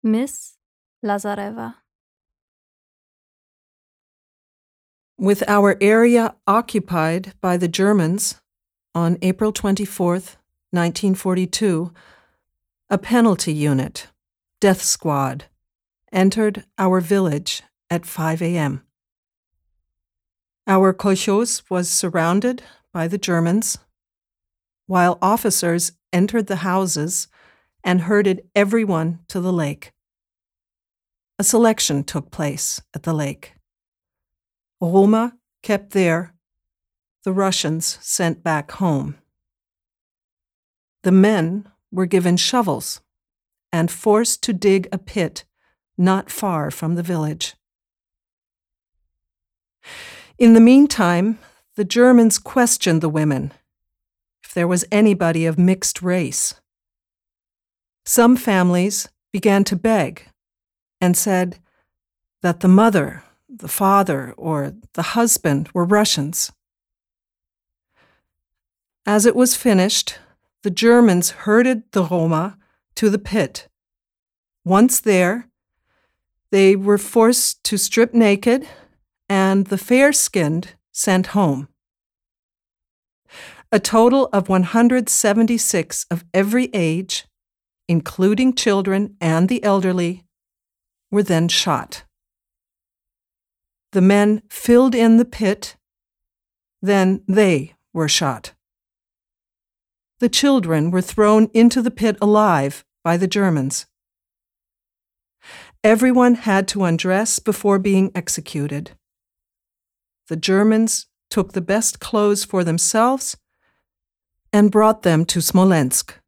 Miss Lazareva. With our area occupied by the Germans on April 24th, 1942, a penalty unit, Death Squad, entered our village at 5 a.m. Our kolkhoz was surrounded by the Germans, while officers entered the houses and herded everyone to the lake. A selection took place at the lake. Roma kept there, the Russians sent back home. The men were given shovels and forced to dig a pit not far from the village. In the meantime, the Germans questioned the women if there was anybody of mixed race. Some families began to beg and said that the mother, the father, or the husband were Russians. As it was finished, the Germans herded the Roma to the pit. Once there, they were forced to strip naked and the fair-skinned sent home. A total of 176 of every age, including children and the elderly, were then shot. The men filled in the pit, then they were shot. The children were thrown into the pit alive by the Germans. Everyone had to undress before being executed. The Germans took the best clothes for themselves and brought them to Smolensk.